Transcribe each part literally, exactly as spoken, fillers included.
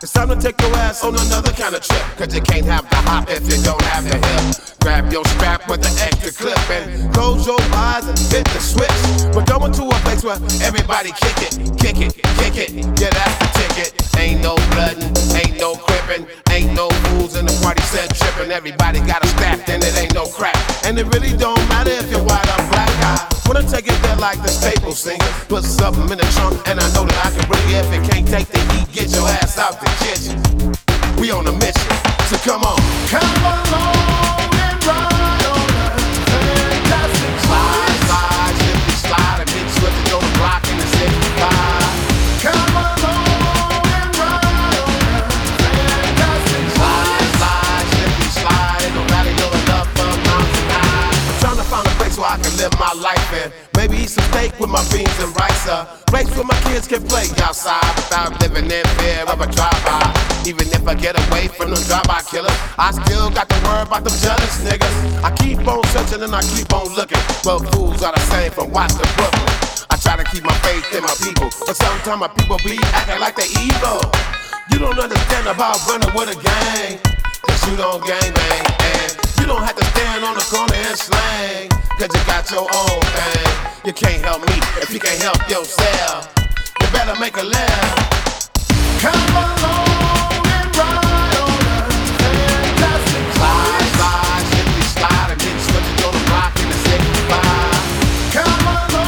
It's time to take your ass on another kind of trip. Cause you can't have the hop if you don't have the hip. Grab your strap with the extra clip and close your eyes and hit the switch. We're going to a place where everybody kick it, kick it, kick it. Yeah, that's the ticket. Ain't no bloodin', ain't no crippin', ain't no fools in the party set trippin'. Everybody got a strap, then it ain't no crap. And it really don't matter if you're white or black. I wanna take it there like the Staples singers. Put something in the trunk and I know that I can bring it. If it can't take the heat, get your ass out the kitchen. We on a mission, so come on. Come along and ride on a fantastic slide. Slide, slippery slide, and get swift on the block in the sixty-five. Come along and ride on a fantastic slide. Slide, slippery slide, ain't nobody know enough for mountain high. I'm trying to find a place where I can live my life in. Maybe eat some steak with my beans and rice. A place where my kids can play outside without living in fear of a drive-by. Even if I get away from them drive-by killers, I still got to worry about them jealous niggas. I keep on searching and I keep on looking, but fools are the same from Watts to Brooklyn. I try to keep my faith in my people, but sometimes my people be acting like they evil. You don't understand about running with a gang, cause you don't gang bang. And you don't have to stand on the corner and slang, cause you got your own thing. You can't help me if you can't help yourself. You better make a laugh. Come along and ride on a fantastic slide. Slide, slippery slide, and get switched on the block in the sixty-five. Come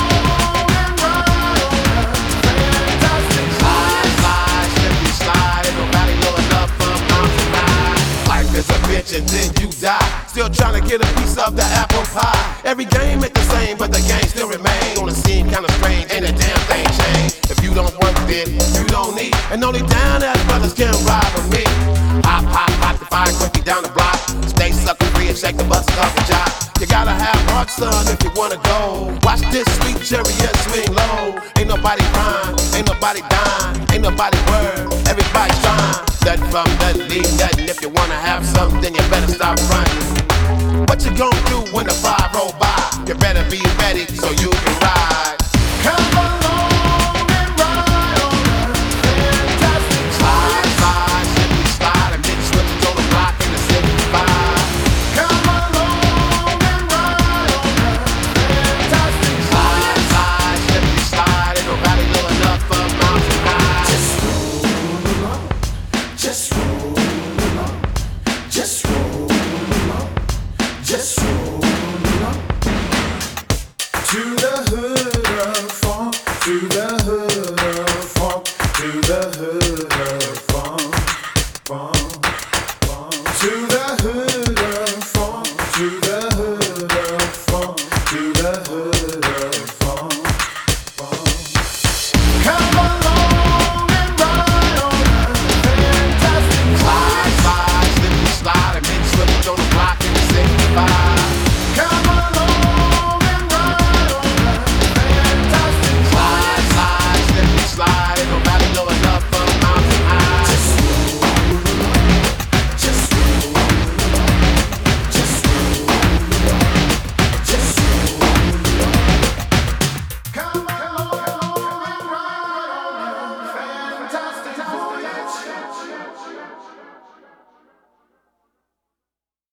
along and ride on a fantastic slide. Slide, slippery slide, ain't nobody know enough for mountain high. Life is a bitch and then you die. Still trying to get a piece of the apple pie. Every game ain't the same, but the game still remain. Gonna seem kinda strange, ain't a damn thing changed. If you don't work, then you don't need. And only down ass brothers can ride with me. Hop, hop, hop the fire quickly down the block. Stay sucker free and shake the buses off the job. You gotta have heart, son, if you wanna go. Watch this sweet chariot swing low. Ain't nobody crying, ain't nobody dying, ain't nobody worried. Everybody's trying. Nothing from nothing, leave nothing. If you wanna have something, then you better stop running. What you gonna do when the five roll by? You better be ready so you